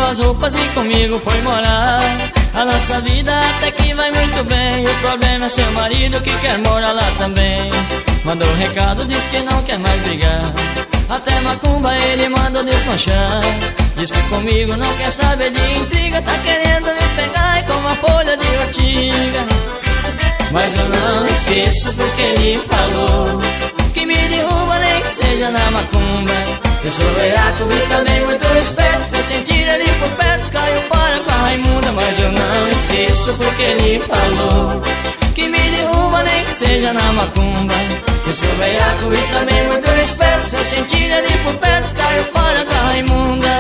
as roupas e comigo foi morar. A nossa vida até que vai muito bem. O problema é seu marido que quer morar lá também. Mandou um recado, diz que não quer mais brigar. Até macumba ele manda desmanchar. Diz que comigo não quer saber de intriga. Tá querendo me pegar com uma folha de ortiga. Mas eu não esqueço porque ele falou que me derruba nem que seja na macumba. Eu sou veaco e também muito esperto. Se eu sentir ele por perto, caio fora com a Raimunda. Mas eu não esqueço porque ele falou que me derruba nem que seja na macumba. Eu sou veaco e também muito esperto. Se eu sentir ele por perto, caio fora com a Raimunda.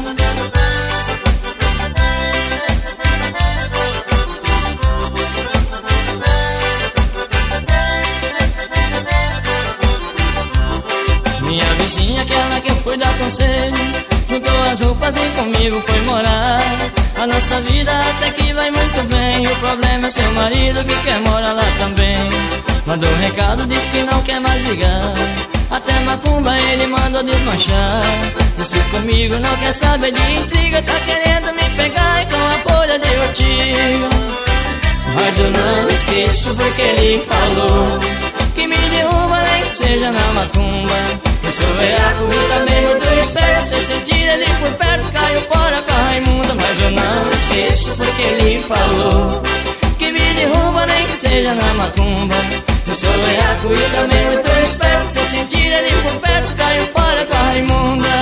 Minha vizinha, aquela que eu fui dar conselho, juntou as roupas e comigo foi morar. A nossa vida até que vai muito bem. O problema é seu marido que quer morar lá também. Mandou um recado, disse que não quer mais ligar. Até macumba ele manda desmanchar. Diz que comigo não quer saber de intriga. Tá querendo me pegar com a folha de ortiga. Mas eu não esqueço porque ele falou que me derruba nem que seja na macumba. Eu sou veaco e também muito esperto. Se eu sentir ele por perto, caio fora com a Raimunda. Mas eu não esqueço porque ele falou que me derruba nem que seja na macumba. Eu sou veaco e também muito esperto. Se eu sentir ele por perto, caio fora com a Raimunda.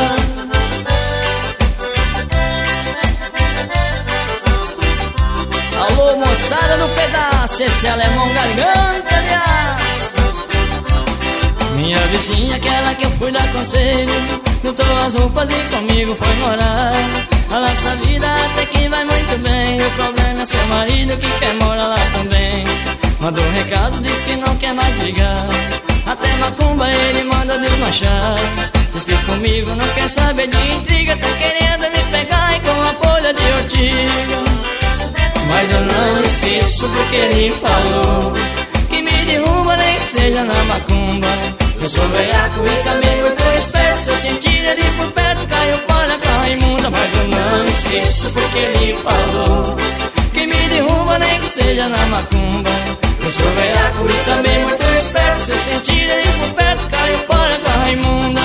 Alô, moçada do pedaço, esse alemão garganta, aliás. Minha vizinha, aquela que eu fui dar conselho, juntou as roupas e comigo foi morar. A nossa vida até que vai muito bem. O problema é seu marido que quer morar lá também. Mandou um recado, diz que não quer mais brigar. Até macumba ele manda desmanchar. Diz que comigo não quer saber de intriga. Tá querendo me pegar com a folha de ortiga. Mas eu não esqueço porque ele falou que me derruba nem que seja na macumba. Eu sou veaco e também muito esperto. Se eu sentir ele por perto, caio fora com a Raimunda. Mas eu não esqueço porque ele falou que me derruba nem que seja na macumba. Eu sou veaco e também muito esperto. Se eu sentir ele por perto, caio fora com a Raimunda.